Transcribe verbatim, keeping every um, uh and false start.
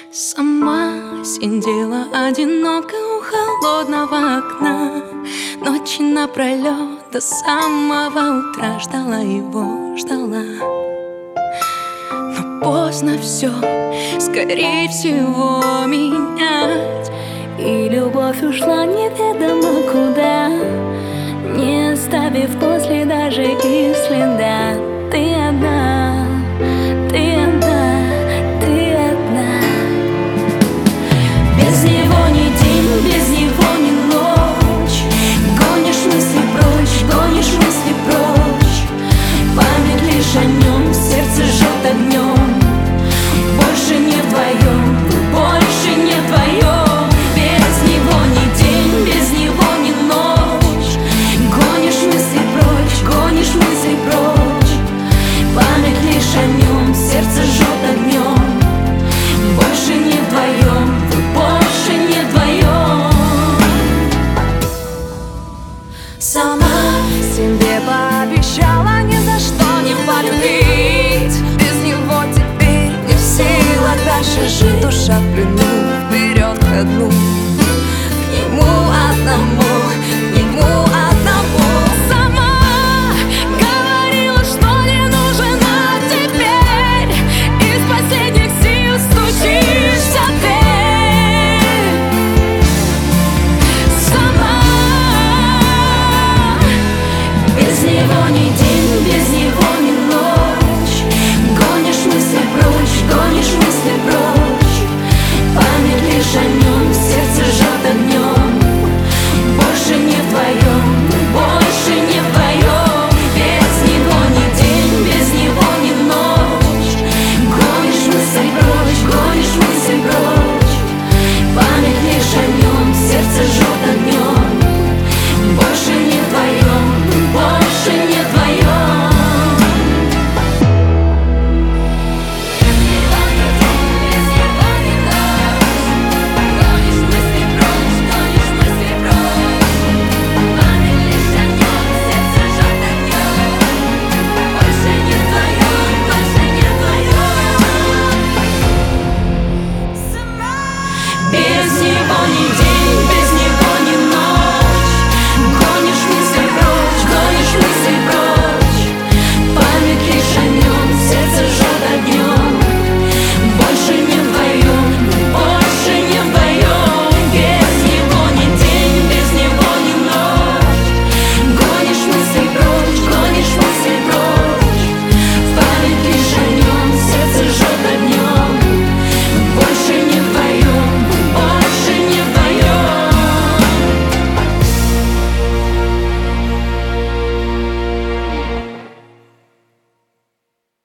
Сама сидела одиноко у холодного окна, ночи напролет до самого утра ждала его, ждала. Но поздно все, скорее всего, менять. И любовь ушла неведомо куда, не оставив после даже и следа. Ты одна, ты одна, ты одна. Без него ни день, без него ни ночь. Гонишь мысли прочь, гонишь мысли прочь. Память лишь о нем, сердце жжет огнем. Больше не вдвоем, больше не вдвоем. Без него ни день, без него ни ночь. Гонишь мысли прочь, гонишь мысли прочь. Память лишь о нем, сердце жжет огнем. Больше не вдвоем, больше не вдвоем. Сама себе пообещала ни за что не полюбить. Без него теперь не в силах дальше жить. Душа в плену, вперед ко дну, к нему одному.